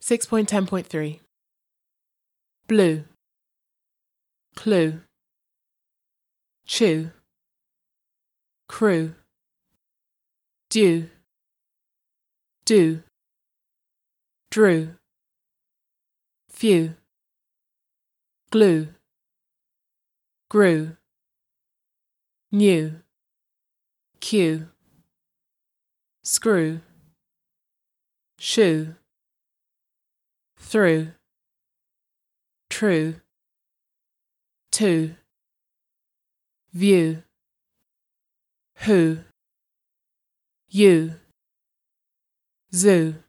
6.10.3 Blue, clue, chew, crew, due, do, drew, few, glue, grew, new, cue, screw, shoe, through, true, to, view, who, you, zoo.